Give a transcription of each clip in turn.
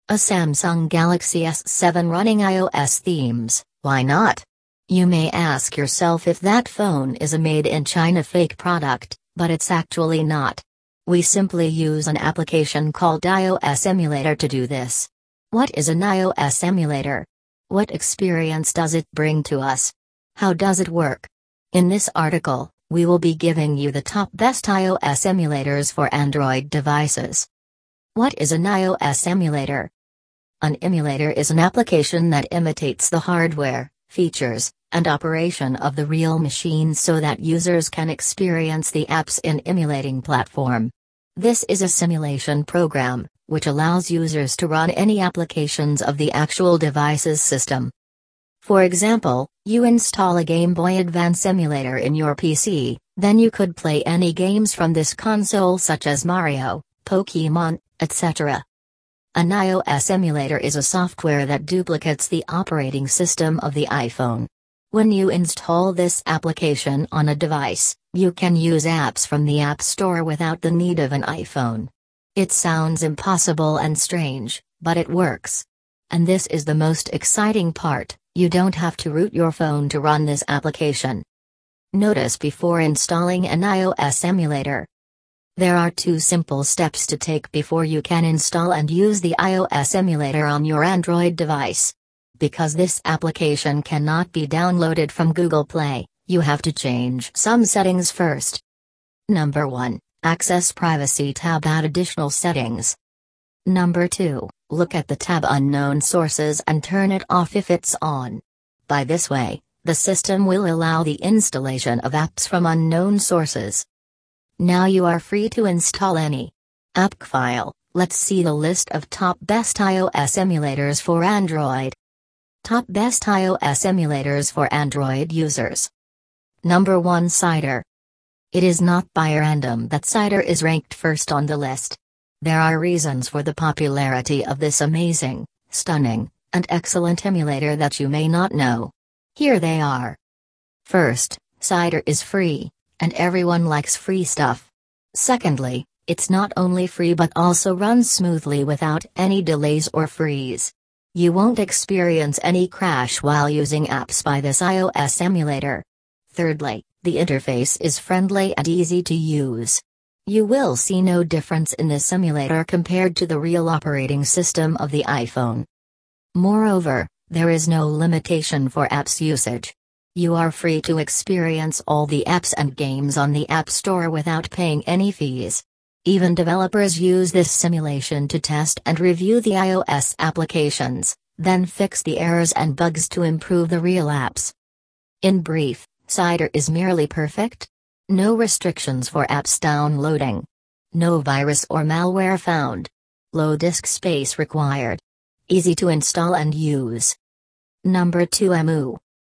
A Samsung Galaxy S7 running iOS themes, why not? You may ask yourself if that phone is a made-in-China fake product, but it's actually not. We simply use an application called iOS Emulator to do this. What is an iOS emulator? What experience does it bring to us? How does it work? In this article, we will be giving you the top best iOS emulators for Android devices. What is an iOS emulator? An emulator is an application that imitates the hardware, features, and operation of the real machine so that users can experience the apps in emulating platform. This is a simulation program, which allows users to run any applications of the actual device's system. For example, you install a Game Boy Advance emulator in your PC, then you could play any games from this console such as Mario, Pokemon, etc. An iOS emulator is a software that duplicates the operating system of the iPhone. When you install this application on a device, you can use apps from the App Store without the need of an iPhone. It sounds impossible and strange, but it works. And this is the most exciting part, you don't have to root your phone to run this application. Notice before installing an iOS emulator. There are two simple steps to take before you can install and use the iOS emulator on your Android device. Because this application cannot be downloaded from Google Play, you have to change some settings first. Number 1. Access Privacy tab, add additional settings. Number 2. Look at the tab Unknown Sources and turn it off if it's on. By this way, the system will allow the installation of apps from unknown sources. Now you are free to install any app file. Let's see the list of top best iOS emulators for Android. Top best iOS emulators for Android users. Number 1, Cider. It is not by random that Cider is ranked first on the list. There are reasons for the popularity of this amazing, stunning, and excellent emulator that you may not know. Here they are. First, Cider is free, and everyone likes free stuff. Secondly, it's not only free but also runs smoothly without any delays or freeze. You won't experience any crash while using apps by this iOS emulator. Thirdly, the interface is friendly and easy to use. You will see no difference in this emulator compared to the real operating system of the iPhone. Moreover, there is no limitation for apps usage. You are free to experience all the apps and games on the App Store without paying any fees. Even developers use this simulation to test and review the iOS applications, then fix the errors and bugs to improve the real apps. In brief, Cider is merely perfect. No restrictions for apps downloading. No virus or malware found. Low disk space required. Easy to install and use. Number 2, Emu.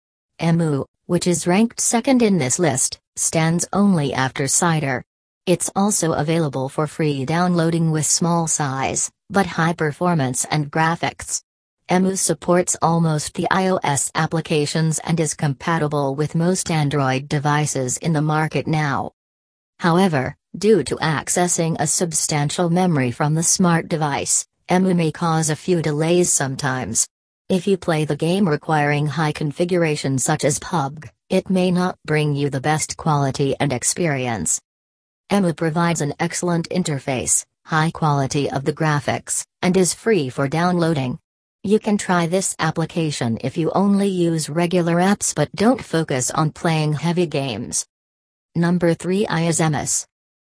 Emu, which is ranked second in this list, stands only after Cider. It's also available for free downloading with small size, but high performance and graphics. Emu supports almost the iOS applications and is compatible with most Android devices in the market now. However, due to accessing a substantial memory from the smart device, Emu may cause a few delays sometimes. If you play the game requiring high configuration such as PUBG, it may not bring you the best quality and experience. Emu provides an excellent interface, high quality of the graphics, and is free for downloading. You can try this application if you only use regular apps but don't focus on playing heavy games. Number 3, iOS.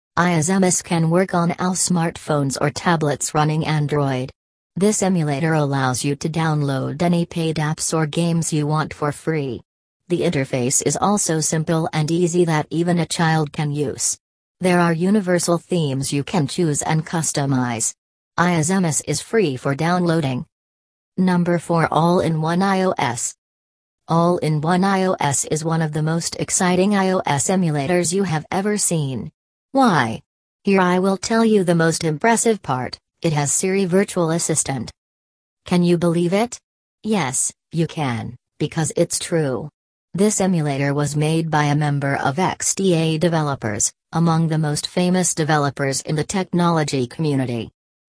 iOS can work on all smartphones or tablets running Android. This emulator allows you to download any paid apps or games you want for free. The interface is also simple and easy that even a child can use. There are universal themes you can choose and customize. iOS is free for downloading. Number 4, All-in-One iOS. All-in-One iOS is one of the most exciting iOS emulators you have ever seen. Why? Here I will tell you the most impressive part. It has Siri Virtual Assistant. Can you believe it? Yes, you can, because it's true. This emulator was made by a member of XDA developers, among the most famous developers in the technology community.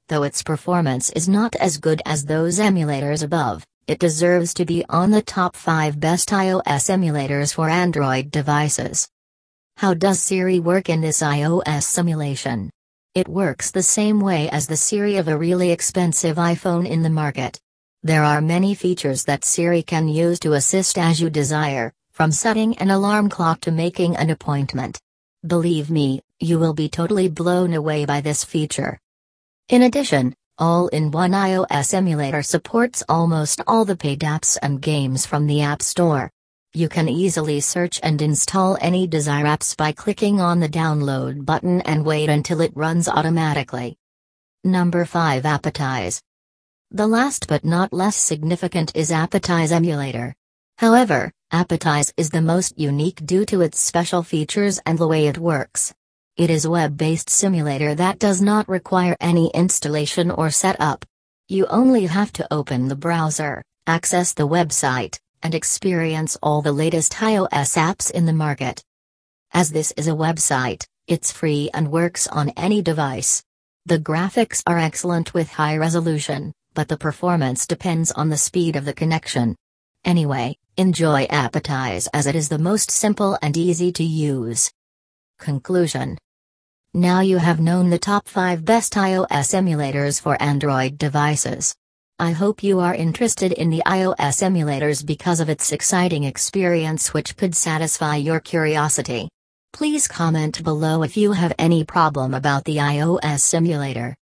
Though its performance is not as good as those emulators above, it deserves to be on the top 5 best iOS emulators for Android devices. How does Siri work in this iOS simulation? It works the same way as the Siri of a really expensive iPhone in the market. There are many features that Siri can use to assist as you desire, from setting an alarm clock to making an appointment. Believe me, you will be totally blown away by this feature. In addition, all-in-one iOS emulator supports almost all the paid apps and games from the App Store. You can easily search and install any desired apps by clicking on the download button and wait until it runs automatically. Number 5. Appetize. The last but not less significant is Appetize emulator. However, Appetize is the most unique due to its special features and the way it works. It is a web-based simulator that does not require any installation or setup. You only have to open the browser, access the website, and experience all the latest iOS apps in the market. As this is a website, it's free and works on any device. The graphics are excellent with high resolution, but the performance depends on the speed of the connection. Anyway, enjoy Appetize as it is the most simple and easy to use. Conclusion. Now you have known the top 5 best iOS emulators for Android devices. I hope you are interested in the iOS emulators because of its exciting experience which could satisfy your curiosity. Please comment below if you have any problem about the iOS simulator.